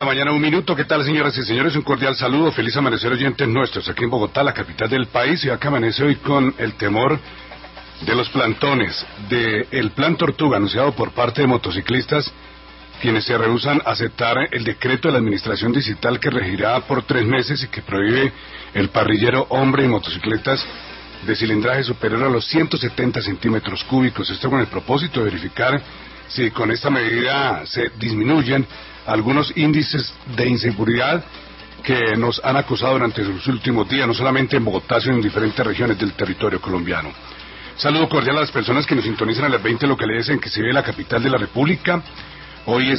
Mañana un minuto, ¿qué tal, señoras y señores? Un cordial saludo, feliz amanecer, oyentes nuestros aquí en Bogotá, la capital del país, y acá amanece hoy con el temor de los plantones, del plan Tortuga anunciado por parte de motociclistas, quienes se rehúsan a aceptar el decreto de la administración digital que regirá por 3 meses y que prohíbe el parrillero hombre y motocicletas de cilindraje superior a los 170 centímetros cúbicos. Esto con el propósito de verificar si con esta medida se disminuyen algunos índices de inseguridad que nos han acusado durante los últimos días, no solamente en Bogotá, sino en diferentes regiones del territorio colombiano. Saludo cordial a las personas que nos sintonizan a las 20 localidades en que se vive la capital de la República. Hoy es